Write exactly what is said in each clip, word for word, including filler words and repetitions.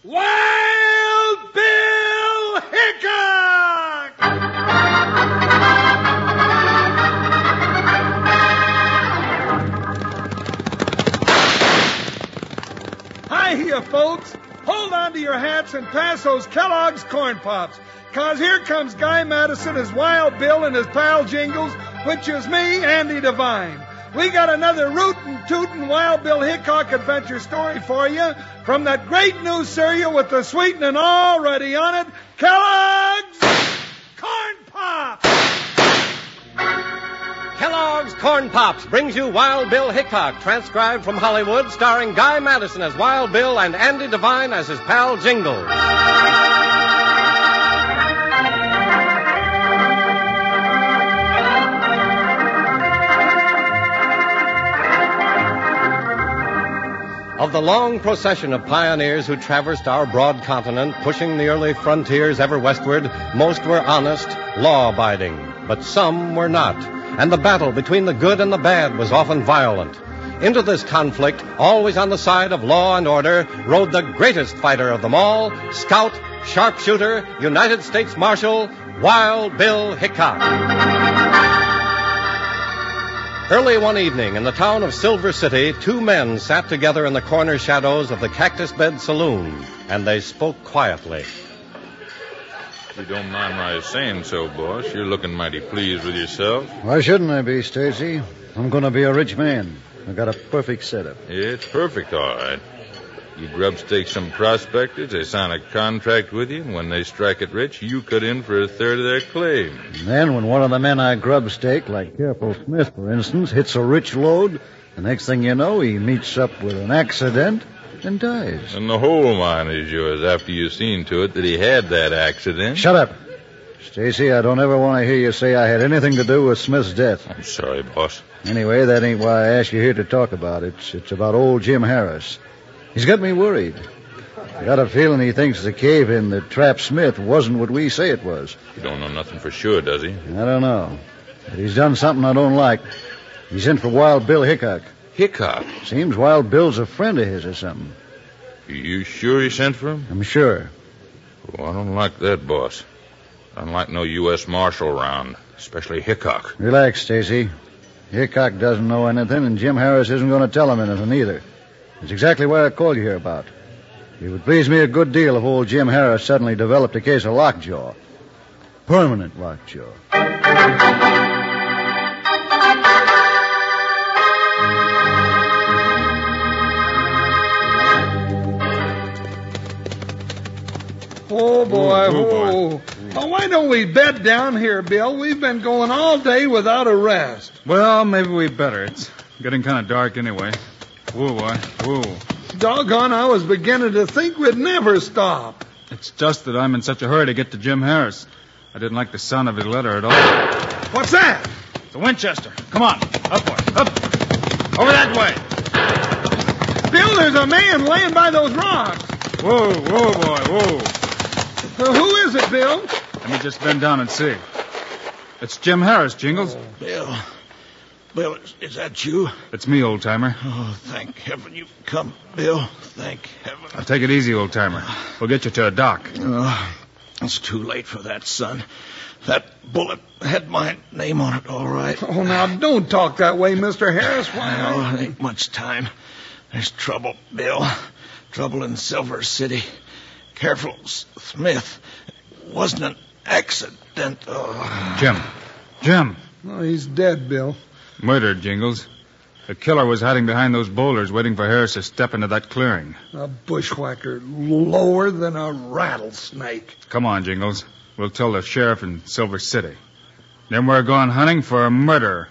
Wild Bill Hickok! Hi here, folks. Hold on to your hats and pass those Kellogg's Corn Pops. Cause here comes Guy Madison as Wild Bill and his pal Jingles, which is me, Andy Devine. We got another rootin' tootin' Wild Bill Hickok adventure story for you from that great new cereal with the sweetening already on it, Kellogg's Corn Pops! Kellogg's Corn Pops brings you Wild Bill Hickok, transcribed from Hollywood, starring Guy Madison as Wild Bill and Andy Devine as his pal Jingles. Of the long procession of pioneers who traversed our broad continent, pushing the early frontiers ever westward, most were honest, law-abiding, but some were not. And the battle between the good and the bad was often violent. Into this conflict, always on the side of law and order, rode the greatest fighter of them all, scout, sharpshooter, United States Marshal, Wild Bill Hickok. Early one evening in the town of Silver City, two men sat together in the corner shadows of the Cactus Bed Saloon, and they spoke quietly. If you don't mind my saying so, boss, you're looking mighty pleased with yourself. Why shouldn't I be, Stacy? I'm going to be a rich man. I got a perfect setup. Yeah, it's perfect, all right. You grub-stake some prospectors, they sign a contract with you, and when they strike it rich, you cut in for a third of their claim. And then when one of the men I grub-stake, like Careful Smith, for instance, hits a rich load, the next thing you know, he meets up with an accident and dies. And the whole mine is yours after you've seen to it that he had that accident. Shut up. Stacy, I don't ever want to hear you say I had anything to do with Smith's death. I'm sorry, boss. Anyway, that ain't why I asked you here to talk about it. It's, it's about old Jim Harris. He's got me worried. I got a feeling he thinks the cave-in that trapped Smith wasn't what we say it was. He don't know nothing for sure, does he? I don't know. But he's done something I don't like. He's in for Wild Bill Hickok. Hickok? Seems Wild Bill's a friend of his or something. You sure he sent for him? I'm sure. Well, I don't like that, boss. I don't like no U S Marshal around, especially Hickok. Relax, Stacy. Hickok doesn't know anything, and Jim Harris isn't going to tell him anything either. It's exactly what I called you here about. It would please me a good deal if old Jim Harris suddenly developed a case of lockjaw. Permanent lockjaw. Oh, boy. Oh, oh, boy. Oh, why don't we bed down here, Bill? We've been going all day without a rest. Well, maybe we better. It's getting kind of dark anyway. Whoa, boy. Whoa. Doggone, I was beginning to think we'd never stop. It's just that I'm in such a hurry to get to Jim Harris. I didn't like the sound of his letter at all. What's that? It's a Winchester. Come on. Upward. Up. Over that way. Bill, there's a man laying by those rocks. Whoa, whoa, boy, whoa. Uh, who is it, Bill? Let me just bend down and see. It's Jim Harris, Jingles. Oh, Bill. Bill, is, is that you? It's me, old-timer. Oh, thank heaven you've come, Bill. Thank heaven. Now, take it easy, old-timer. We'll get you to a dock. Oh, it's too late for that, son. That bullet had my name on it, all right. Oh, now, don't talk that way, Mister Harris. Why? Oh, there ain't much time. There's trouble, Bill. Trouble in Silver City. Careful, Smith. It wasn't an accident. Oh. Jim. Jim. Oh, he's dead, Bill. Murdered, Jingles. The killer was hiding behind those boulders waiting for Harris to step into that clearing. A bushwhacker lower than a rattlesnake. Come on, Jingles. We'll tell the sheriff in Silver City. Then we're going hunting for a murderer.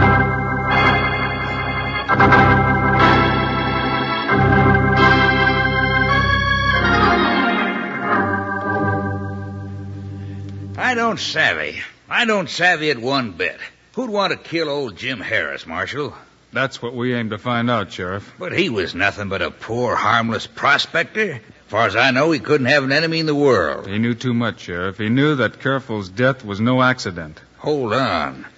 I don't savvy. I don't savvy it one bit. Who'd want to kill old Jim Harris, Marshal? That's what we aim to find out, Sheriff. But he was nothing but a poor, harmless prospector. As far as I know, he couldn't have an enemy in the world. He knew too much, Sheriff. He knew that Careful's death was no accident. Hold on.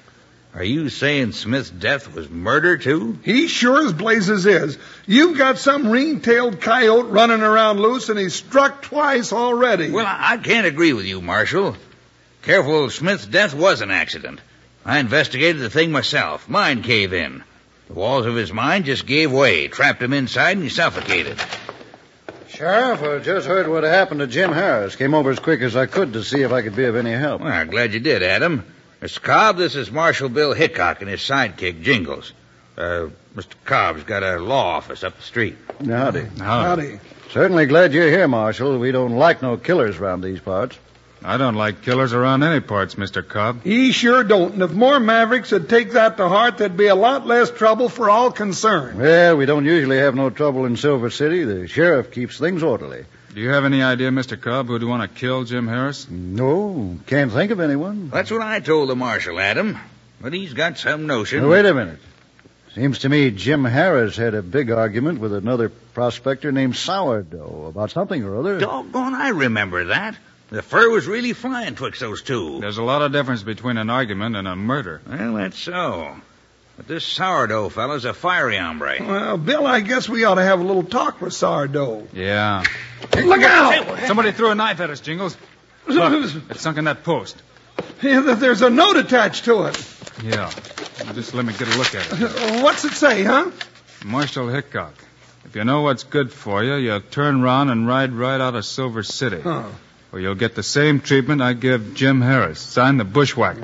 Are you saying Smith's death was murder, too? He sure as blazes is. You've got some ring-tailed coyote running around loose, and he's struck twice already. Well, I can't agree with you, Marshal. Careful Smith's death was an accident. I investigated the thing myself. Mine cave in. The walls of his mine just gave way, trapped him inside, and he suffocated. Sheriff, I just heard what happened to Jim Harris. Came over as quick as I could to see if I could be of any help. Well, I'm glad you did, Adam. Mister Cobb, this is Marshal Bill Hickok and his sidekick, Jingles. Uh, Mister Cobb's got a law office up the street. Howdy. Howdy. Certainly glad you're here, Marshal. We don't like no killers around these parts. I don't like killers around any parts, Mister Cobb. He sure don't. And if more Mavericks would take that to heart, there'd be a lot less trouble for all concerned. Well, we don't usually have no trouble in Silver City. The sheriff keeps things orderly. Do you have any idea, Mister Cobb, who'd want to kill Jim Harris? No, can't think of anyone. That's what I told the Marshal, Adam. But he's got some notion. Now, wait a minute. Seems to me Jim Harris had a big argument with another prospector named Sourdough about something or other. Doggone, I remember that. The fur was really flying twixt those two. There's a lot of difference between an argument and a murder. Well, that's so. But this Sourdough fellow's a fiery hombre. Well, Bill, I guess we ought to have a little talk with Sourdough. Yeah. Look out! Somebody threw a knife at us, Jingles. Look, it's sunk in that post. Yeah, there's a note attached to it. Yeah. Just let me get a look at it. What's it say, huh? Marshal Hickok. If you know what's good for you, you'll turn round and ride right out of Silver City. Huh. Or you'll get the same treatment I give Jim Harris. Sign the bushwhacker.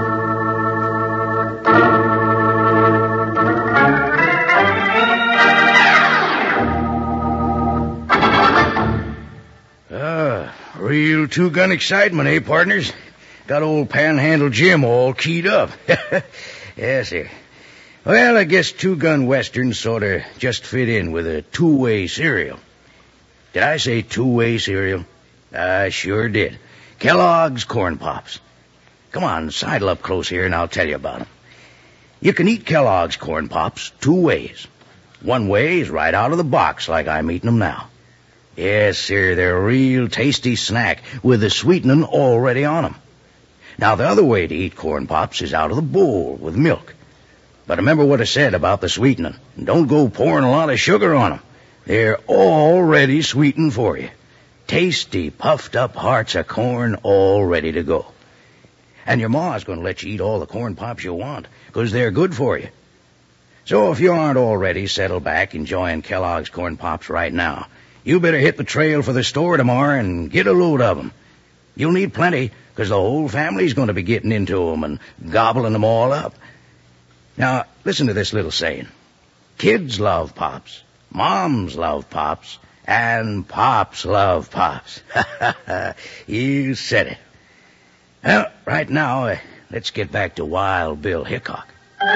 Ah, real two-gun excitement, eh, partners? Got old Panhandle Jim all keyed up. Yes, sir. Well, I guess two-gun westerns sort of just fit in with a two-way serial. Did I say two-way serial? I sure did. Kellogg's Corn Pops. Come on, sidle up close here and I'll tell you about them. You can eat Kellogg's Corn Pops two ways. One way is right out of the box like I'm eating them now. Yes, sir, they're a real tasty snack with the sweetening already on them. Now, the other way to eat Corn Pops is out of the bowl with milk. But remember what I said about the sweetening. Don't go pouring a lot of sugar on them. They're already sweetened for you. Tasty, puffed-up hearts of corn all ready to go. And your ma's going to let you eat all the Corn Pops you want, because they're good for you. So if you aren't already settled back enjoying Kellogg's Corn Pops right now, you better hit the trail for the store tomorrow and get a load of them. You'll need plenty, because the whole family's going to be getting into them and gobbling them all up. Now, listen to this little saying. Kids love Pops, moms love Pops, and Pops love Pops. You said it. Well, right now, uh, let's get back to Wild Bill Hickok.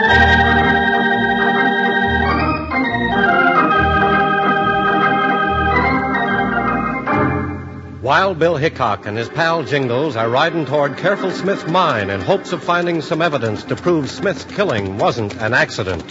Wild Bill Hickok and his pal Jingles are riding toward Careful Smith's mine in hopes of finding some evidence to prove Smith's killing wasn't an accident.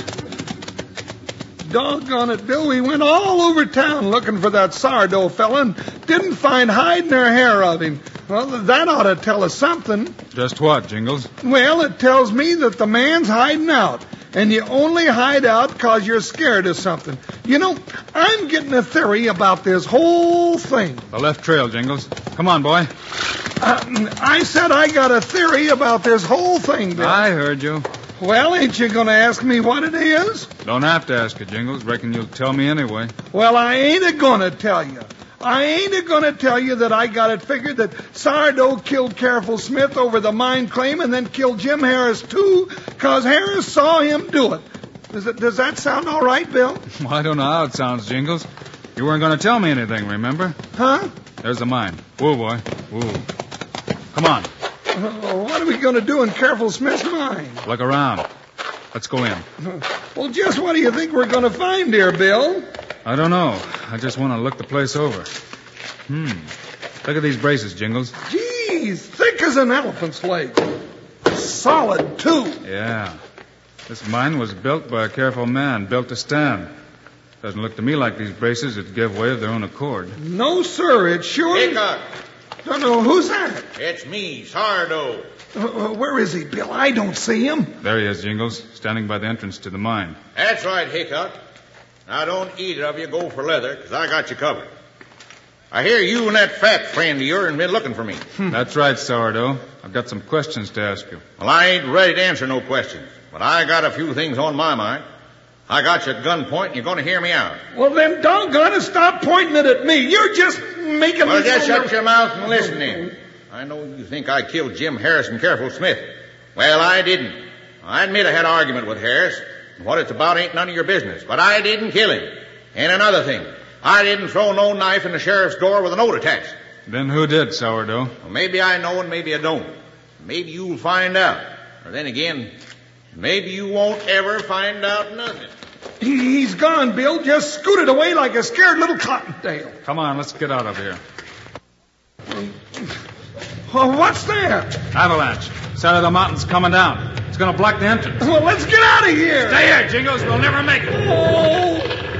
Doggone it, Bill, we went all over town looking for that Sourdough fella and didn't find hide nor hair of him. Well, that ought to tell us something. Just what, Jingles? Well, it tells me that the man's hiding out, and you only hide out because you're scared of something. You know, I'm getting a theory about this whole thing. The left trail, Jingles. Come on, boy. Uh, I said I got a theory about this whole thing, Bill. I heard you. Well, ain't you going to ask me what it is? Don't have to ask you, Jingles. Reckon you'll tell me anyway. Well, I ain't a-going to tell you. I ain't a-going to tell you that I got it figured that Sourdough killed Careful Smith over the mine claim and then killed Jim Harris, too, because Harris saw him do it. Does, it. does that sound all right, Bill? Well, I don't know how it sounds, Jingles. You weren't going to tell me anything, remember? Huh? There's the mine. Whoa, boy. Whoa. Come on. Uh, what are we going to do in Careful Smith's mine? Look around. Let's go in. Well, just what do you think we're going to find here, Bill? I don't know. I just want to look the place over. Hmm. Look at these braces, Jingles. Geez, thick as an elephant's leg. Solid, too. Yeah. This mine was built by a careful man, built to stand. Doesn't look to me like these braces would give way of their own accord. No, sir. It sure... Hickok. Don't know. Who's that? It's me, Sourdough. Uh, where is he, Bill? I don't see him. There he is, Jingles, standing by the entrance to the mine. That's right, Hickok. Now, don't either of you go for leather, because I got you covered. I hear you and that fat friend of yours been looking for me. That's right, Sourdough. I've got some questions to ask you. Well, I ain't ready to answer no questions, but I got a few things on my mind. I got you at gunpoint, and you're going to hear me out. Well, then doggone it, stop pointing it at me. You're just making Well, me... just shut your mouth and listen in. I know you think I killed Jim Harris and Careful Smith. Well, I didn't. I admit I had an argument with Harris. What it's about ain't none of your business. But I didn't kill him. And another thing, I didn't throw no knife in the sheriff's door with a note attached. Then who did, Sourdough? Well, maybe I know and maybe I don't. Maybe you'll find out. Or then again, maybe you won't ever find out nothing. He, he's gone, Bill. Just scooted away like a scared little cottontail. Come on, let's get out of here. Oh, what's that? Avalanche. Side of the mountain's coming down. It's going to block the entrance. Well, let's get out of here. Stay here, Jingles. We'll never make it. Oh.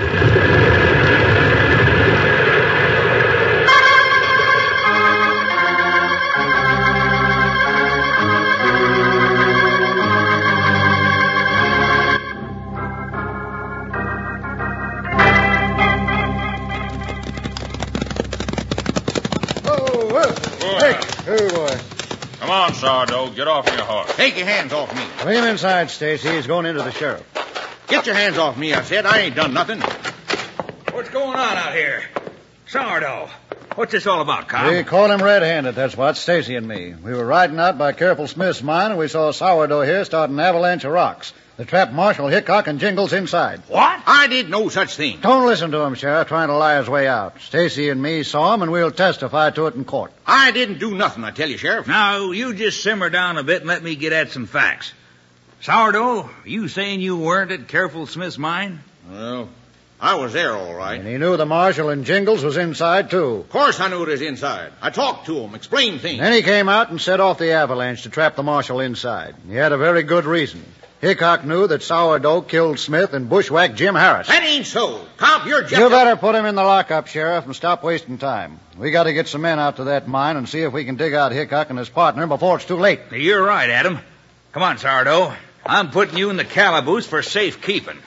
Hey, boy. Come on, Sourdough. Get off your horse. Take your hands off me. Bring him inside, Stacy. He's going into the sheriff. Get your hands off me, I said. I ain't done nothing. What's going on out here? Sourdough. What's this all about, Cobb? We caught him red-handed, that's what, Stacy and me. We were riding out by Careful Smith's mine, and we saw Sourdough here start an avalanche of rocks. They trapped Marshal Hickok and Jingles inside. What? I did no such thing. Don't listen to him, Sheriff, trying to lie his way out. Stacy and me saw him, and we'll testify to it in court. I didn't do nothing, I tell you, Sheriff. Now, you just simmer down a bit and let me get at some facts. Sourdough, you saying you weren't at Careful Smith's mine? Well, I was there, all right. And he knew the Marshal and Jingles was inside, too. Of course I knew it was inside. I talked to him, explained things. Then he came out and set off the avalanche to trap the Marshal inside. He had a very good reason. Hickok knew that Sourdough killed Smith and bushwhacked Jim Harris. That ain't so. Cobb, you're just... You better put him in the lockup, Sheriff, and stop wasting time. We got to get some men out to that mine and see if we can dig out Hickok and his partner before it's too late. You're right, Adam. Come on, Sourdough. I'm putting you in the calaboose for safekeeping.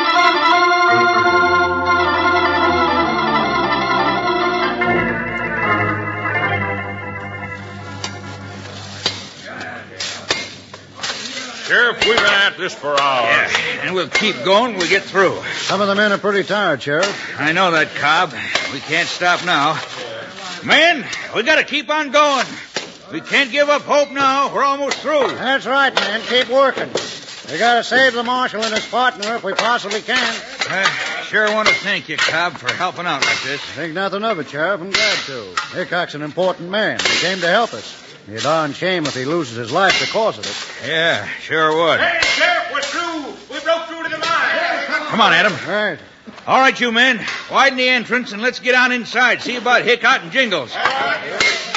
Sheriff, we've been at this for hours. Yeah, and we'll keep going till we get through. Some of the men are pretty tired, Sheriff. I know that, Cobb. We can't stop now. Men, we got to keep on going. We can't give up hope now. We're almost through. That's right, man. Keep working. We got to save the Marshal and his partner if we possibly can. I sure want to thank you, Cobb, for helping out like this. Think nothing of it, Sheriff. I'm glad to. Hickok's an important man. He came to help us. It'd be a darn shame if he loses his life because of it. Yeah, sure would. Hey, Sheriff, we're through. We broke through to the mine. Come on, Adam. All right. All right, you men. Widen the entrance and let's get on inside. See about Hickok and Jingles. There.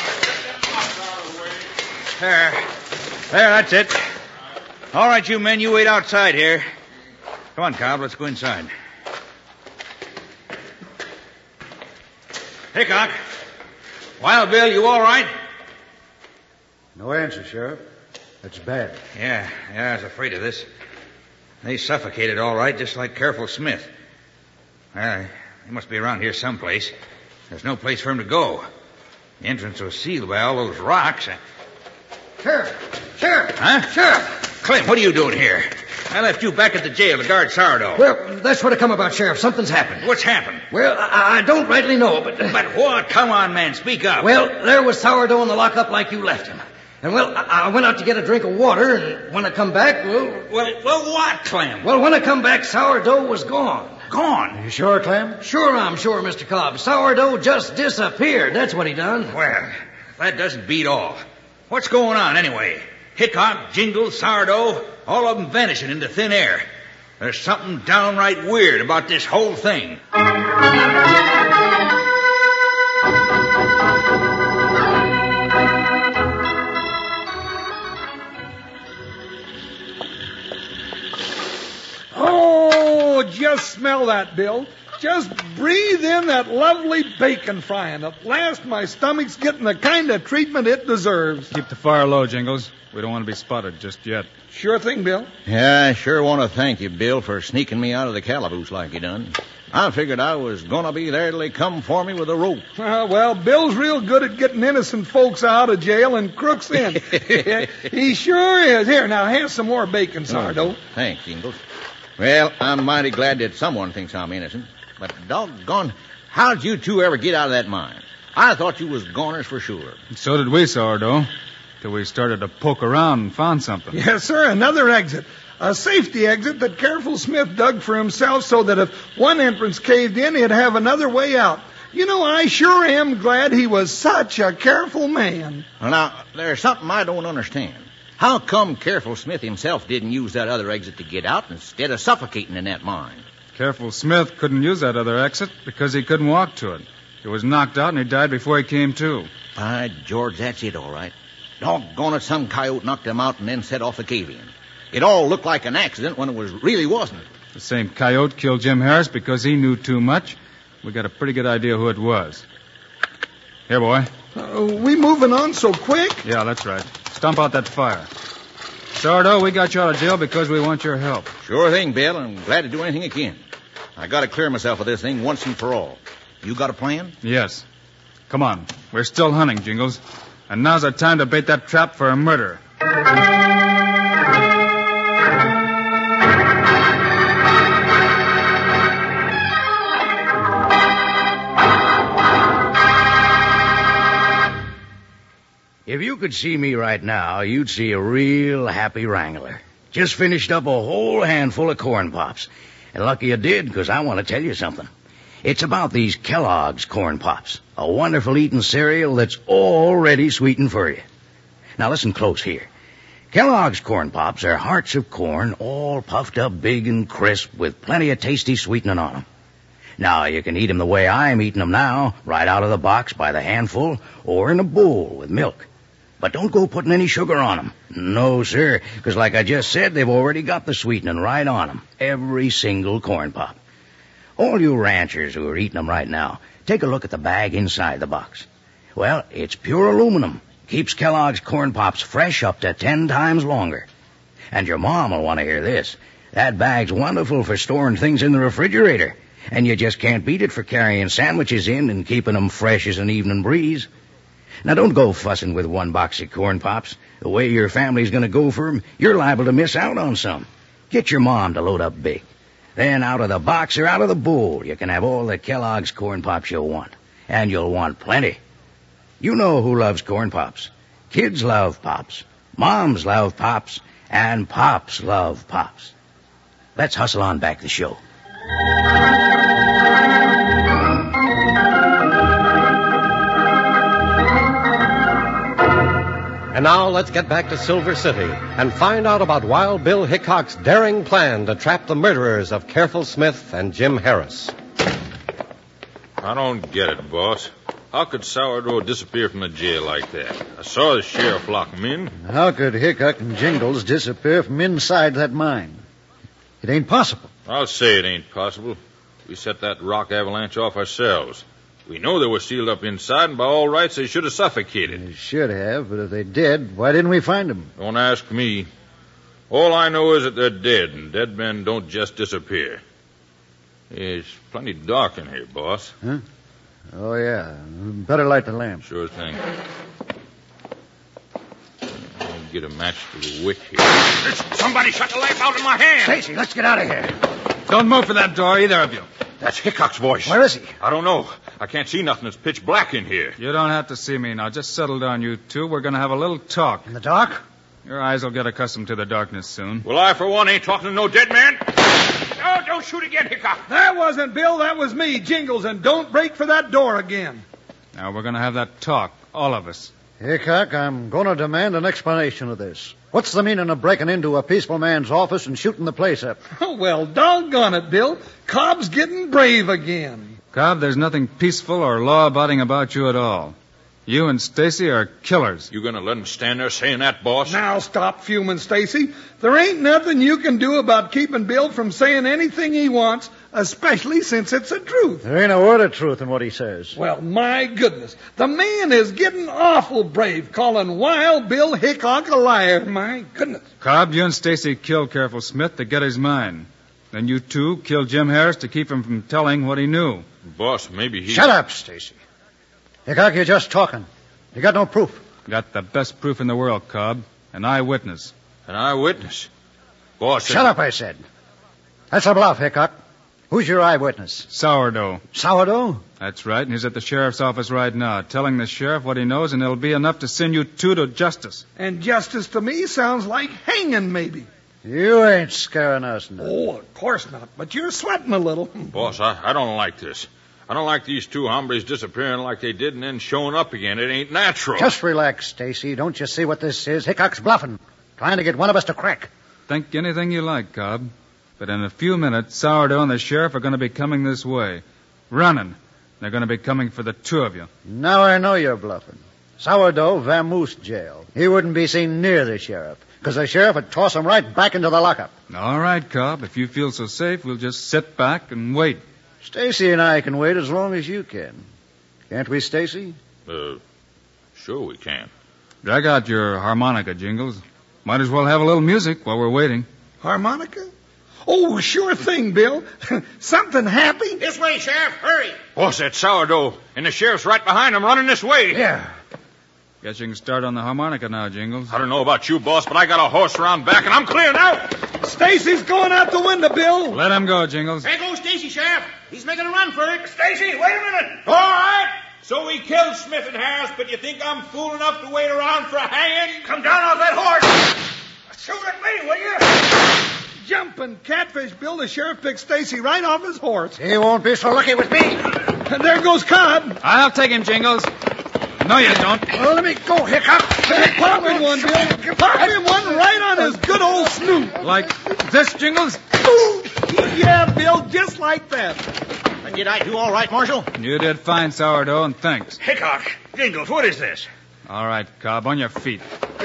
There, that's it. All right, you men, you wait outside here. Come on, Cobb, let's go inside. Hickok. Wild Bill, you all right? No answer, Sheriff. That's bad. Yeah, yeah, I was afraid of this. They suffocated all right, just like Careful Smith. Well, he must be around here someplace. There's no place for him to go. The entrance was sealed by all those rocks. Sheriff! Sheriff! Huh? Sheriff! Clem, what are you doing here? I left you back at the jail to guard Sourdough. Well, that's what it come about, Sheriff. Something's happened. What's happened? Well, I, I don't rightly know, but... But what? Come on, man, speak up. Well, there was Sourdough in the lockup like you left him. And, well, I, I went out to get a drink of water, and when I come back, well... Well, well what, Clem? Well, when I come back, Sourdough was gone. Gone? You sure, Clem? Sure, I'm sure, Mister Cobb. Sourdough just disappeared. That's what he done. Well, that doesn't beat all. What's going on, anyway? Hickok, Jingles, Sourdough, all of them vanishing into thin air. There's something downright weird about this whole thing. Oh, just smell that, Bill. Just breathe in that lovely bacon frying. At last, my stomach's getting the kind of treatment it deserves. Keep the fire low, Jingles. We don't want to be spotted just yet. Sure thing, Bill. Yeah, I sure want to thank you, Bill, for sneaking me out of the calaboose like you done. I figured I was going to be there till they come for me with a rope. Uh, well, Bill's real good at getting innocent folks out of jail and crooks in. He sure is. Here, now, have some more bacon, Sourdough. Oh, thanks, Jingles. Well, I'm mighty glad that someone thinks I'm innocent. But doggone, how'd you two ever get out of that mine? I thought you was goners for sure. So did we, Sourdough. Till we started to poke around and found something. Yes, sir, another exit. A safety exit that Careful Smith dug for himself so that if one entrance caved in, he'd have another way out. You know, I sure am glad he was such a careful man. Well, now, there's something I don't understand. How come Careful Smith himself didn't use that other exit to get out instead of suffocating in that mine? Careful Smith couldn't use that other exit because he couldn't walk to it. He was knocked out and he died before he came to. By George, that's it, all right. Doggone it, some coyote knocked him out and then set off the cave-in. It all looked like an accident when it was really wasn't. The same coyote killed Jim Harris because he knew too much. We got a pretty good idea who it was. Here, boy. Uh, we moving on so quick? Yeah, that's right. Stomp out that fire. Sourdough, we got you out of jail because we want your help. Sure thing, Bill. I'm glad to do anything I can. I got to clear myself of this thing once and for all. You got a plan? Yes. Come on. We're still hunting, Jingles. And now's the time to bait that trap for a murder. If you could see me right now, you'd see a real happy wrangler. Just finished up a whole handful of corn pops. And lucky you did, because I want to tell you something. It's about these Kellogg's corn pops, a wonderful eating cereal that's already sweetened for you. Now listen close here. Kellogg's corn pops are hearts of corn, all puffed up big and crisp with plenty of tasty sweetening on them. Now, you can eat them the way I'm eating them now, right out of the box by the handful, or in a bowl with milk. But don't go putting any sugar on them. No, sir, because like I just said, they've already got the sweetening right on them. Every single corn pop. All you ranchers who are eating them right now, take a look at the bag inside the box. Well, it's pure aluminum. Keeps Kellogg's corn pops fresh up to ten times longer. And your mom will want to hear this. That bag's wonderful for storing things in the refrigerator. And you just can't beat it for carrying sandwiches in and keeping them fresh as an evening breeze. Now, don't go fussing with one box of corn pops. The way your family's going to go for 'em, you're liable to miss out on some. Get your mom to load up big. Then out of the box or out of the bowl, you can have all the Kellogg's corn pops you'll want. And you'll want plenty. You know who loves corn pops. Kids love pops. Moms love pops. And pops love pops. Let's hustle on back the show. And now let's get back to Silver City and find out about Wild Bill Hickok's daring plan to trap the murderers of Careful Smith and Jim Harris. I don't get it, boss. How could Sourdough disappear from the jail like that? I saw the sheriff lock him in. How could Hickok and Jingles disappear from inside that mine? It ain't possible. I'll say it ain't possible. We set that rock avalanche off ourselves. We know they were sealed up inside, and by all rights, they should have suffocated. They should have, but if they did, why didn't we find them? Don't ask me. All I know is that they're dead, and dead men don't just disappear. It's plenty dark in here, boss. Huh? Oh, yeah. Better light the lamp. Sure thing. I'll get a match to the wick here. Somebody shut the lamp out in my hand. Stacy, let's get out of here. Don't move for that door, either of you. That's Hickok's voice. Where is he? I don't know. I can't see nothing. It's pitch black in here. You don't have to see me now. Just settle down, you two. We're going to have a little talk. In the dark? Your eyes will get accustomed to the darkness soon. Well, I, for one, ain't talking to no dead man. No, don't shoot again, Hickok. That wasn't Bill. That was me, Jingles. And don't break for that door again. Now, we're going to have that talk, all of us. Hickok, I'm going to demand an explanation of this. What's the meaning of breaking into a peaceful man's office and shooting the place up? Oh, well, doggone it, Bill. Cobb's getting brave again. Cobb, there's nothing peaceful or law-abiding about you at all. You and Stacy are killers. You gonna let him stand there saying that, boss? Now stop fuming, Stacy. There ain't nothing you can do about keeping Bill from saying anything he wants especially since it's the truth. There ain't a word of truth in what he says. Well, my goodness. The man is getting awful brave, calling Wild Bill Hickok a liar. My goodness. Cobb, you and Stacy killed Careful Smith to get his mine. Then you two killed Jim Harris to keep him from telling what he knew. Boss, maybe he... Shut up, Stacy. Hickok, you're just talking. You got no proof. Got the best proof in the world, Cobb. An eyewitness. An eyewitness? Boss... Shut up, I said. That's a bluff, Hickok. Who's your eyewitness? Sourdough. Sourdough? That's right, and he's at the sheriff's office right now, telling the sheriff what he knows, and it'll be enough to send you two to justice. And justice to me sounds like hanging, maybe. You ain't scaring us none. Oh, of course not, but you're sweating a little. Boss, I, I don't like this. I don't like these two hombres disappearing like they did and then showing up again. It ain't natural. Just relax, Stacy. Don't you see what this is? Hickok's bluffing, trying to get one of us to crack. Think anything you like, Cobb. But in a few minutes, Sourdough and the sheriff are going to be coming this way. Running. They're going to be coming for the two of you. Now I know you're bluffing. Sourdough, vamoose jail. He wouldn't be seen near the sheriff, because the sheriff would toss him right back into the lockup. All right, Cobb. If you feel so safe, we'll just sit back and wait. Stacy and I can wait as long as you can. Can't we, Stacy? Uh, sure we can. Drag out your harmonica, Jingles. Might as well have a little music while we're waiting. Harmonica? Oh, sure thing, Bill. Something happy? This way, Sheriff. Hurry. Boss, that Sourdough. And the sheriff's right behind him running this way. Yeah. Guess you can start on the harmonica now, Jingles. I don't know about you, boss, but I got a horse around back, and I'm clear now. Stacy's going out the window, Bill. Let him go, Jingles. There goes Stacy, Sheriff. He's making a run for it. Stacy, wait a minute. All right. So we killed Smith and Harris, but you think I'm fool enough to wait around for a hanging? Come down off that horse. Shoot at me, will you? Jumping catfish, Bill. The sheriff picked Stacy right off his horse. He won't be so lucky with me. And there goes Cobb. I'll take him, Jingles. No, you don't. Well, let me go, Hickok. Pop him one, Bill. Pop him one right on his good old snoot. Like this, Jingles? Yeah, Bill, just like that. And did I do all right, Marshal? You did fine, Sourdough, and thanks. Hickok, Jingles, what is this? All right, Cobb, on your feet.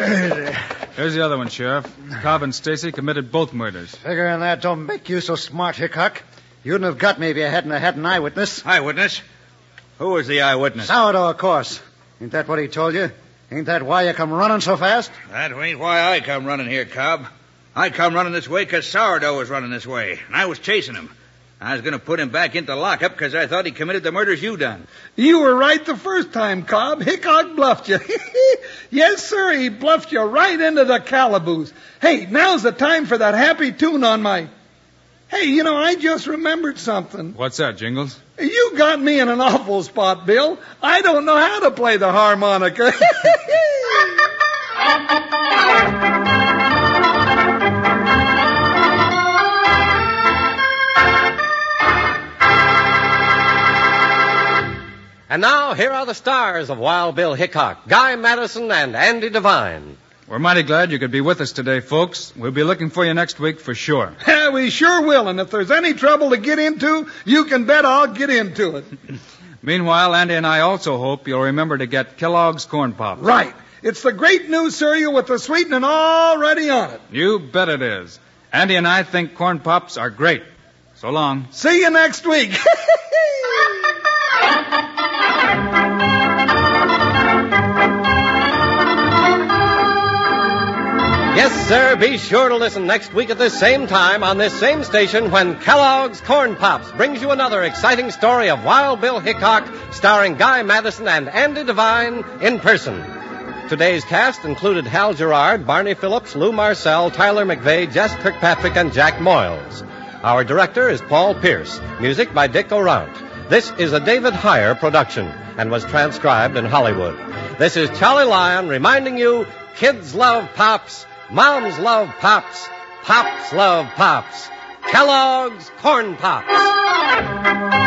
Here's the other one, Sheriff. Cobb and Stacy committed both murders. Figuring that don't make you so smart, Hickok. You wouldn't have got me if you hadn't had an eyewitness. Eyewitness? Who was the eyewitness? Sourdough, of course. Ain't that what he told you? Ain't that why you come running so fast? That ain't why I come running here, Cobb. I come running this way because Sourdough was running this way, and I was chasing him. I was going to put him back into lockup because I thought he committed the murders you done. You were right the first time, Cobb. Hickok bluffed you. Yes, sir, he bluffed you right into the calaboose. Hey, now's the time for that happy tune on my... Hey, you know, I just remembered something. What's that, Jingles? You got me in an awful spot, Bill. I don't know how to play the harmonica. And now, here are the stars of Wild Bill Hickok, Guy Madison and Andy Devine. We're mighty glad you could be with us today, folks. We'll be looking for you next week for sure. Yeah, we sure will, and if there's any trouble to get into, you can bet I'll get into it. Meanwhile, Andy and I also hope you'll remember to get Kellogg's Corn Pops. Right. It's the great new cereal with the sweetening already on it. You bet it is. Andy and I think Corn Pops are great. So long. See you next week. Yes, sir, be sure to listen next week at this same time on this same station when Kellogg's Corn Pops brings you another exciting story of Wild Bill Hickok starring Guy Madison and Andy Devine in person. Today's cast included Hal Gerard, Barney Phillips, Lou Marcel, Tyler McVeigh, Jess Kirkpatrick, and Jack Moyles. Our director is Paul Pierce. Music by Dick Orant. This is a David Heyer production and was transcribed in Hollywood. This is Charlie Lyon reminding you, kids love Pops, moms love Pops, Pops love Pops. Kellogg's Corn Pops.